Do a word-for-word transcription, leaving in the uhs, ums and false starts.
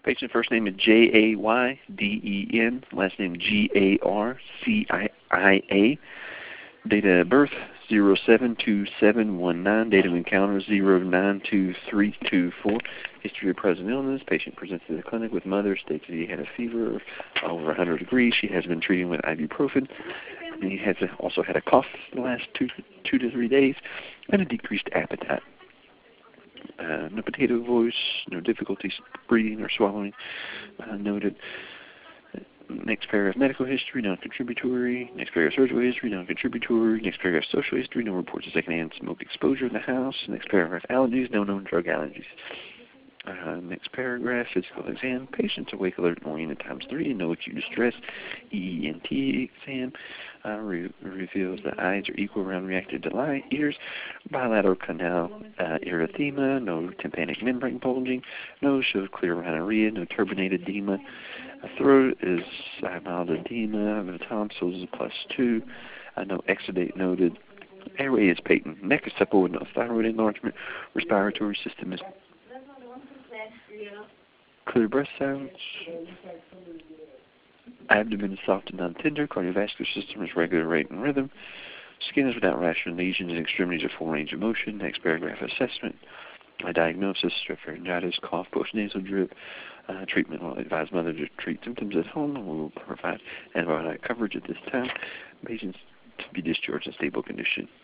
Patient first name is J A Y D E N, last name G A R C I A. Date of birth zero seven two seven one nine. Date of encounter zero nine two three two four. History of present illness. Patient presents to the clinic with mother. States that he had a fever of over one hundred degrees. She has been treating with ibuprofen. And he has also had a cough the last two, two to three days and a decreased appetite. Uh, no potato voice, no difficulties breathing or swallowing uh, noted. Next paragraph, medical history, non-contributory. Next paragraph, surgical history, non-contributory. Next paragraph, social history, no reports of secondhand smoke exposure in the house. Next paragraph, allergies, no known drug allergies. Uh, next paragraph, physical exam. Patients awake, alert, and oriented times three, no acute distress. E E N T exam uh, re- reveals the eyes are equal round reactive to light. Ears, bilateral canal uh, erythema, no tympanic membrane bulging. Nose shows clear rhinorrhea, no turbinated edema. Uh, throat is uh, mild edema. The tonsils is plus two. Uh, no exudate noted. Airway is patent. Neck is supple with no thyroid enlargement. Respiratory system is clear breath sounds. Abdomen is soft and non-tender. Cardiovascular system is regular rate and rhythm. Skin is without rash and lesions, and extremities are full range of motion. Next paragraph, assessment. A diagnosis, strep pharyngitis, cough, postnasal drip. Uh, treatment will advise mother to treat symptoms at home, and we will provide antibiotic coverage at this time. Patients to be discharged in stable condition.